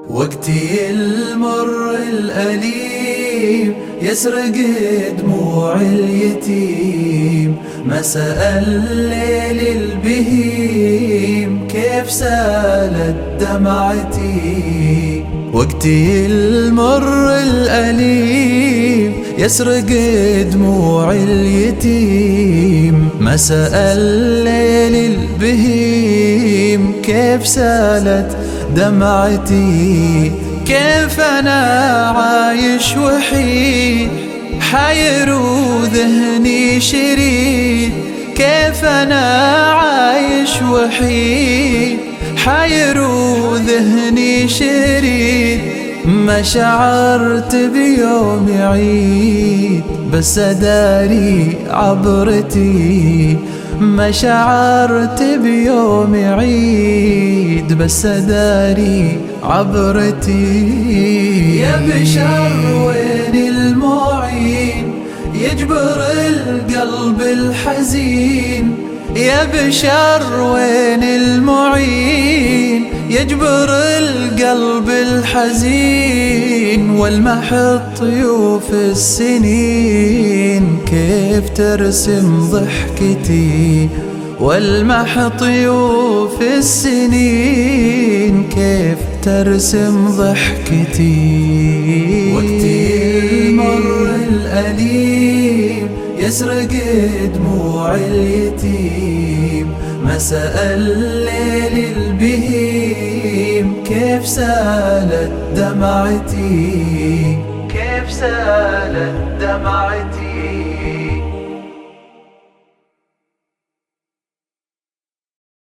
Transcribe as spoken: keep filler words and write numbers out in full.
وقتي المر الأليم يسرق دموع اليتيم، مساء الليل البهيم كيف سالت دمعتي. وقتي المر الأليم يسرق دموع اليتيم، مساء الليل البهيم كيف سالت دمعتي. كيف أنا عايش وحيد حير وذهني شريد، كيف أنا عايش وحيد حير وذهني شريد. ما شعرت بيوم عيد بس أداري عبرتي، ما شعرت بيوم عيد بس أداري عبرتي. يا بشر وين المعين يجبر القلب الحزين، يا بشر وين المعين يجبر القلب الحزين. والمح طيوف السنين كيف ترسم ضحكتي، والمح طيوف السنين كيف ترسم ضحكتي. وقتي المر الأليم يسرق دموع اليتيم، مساء الليل البهيم كيف سالت دمعتي، كيف سالت دمعتي.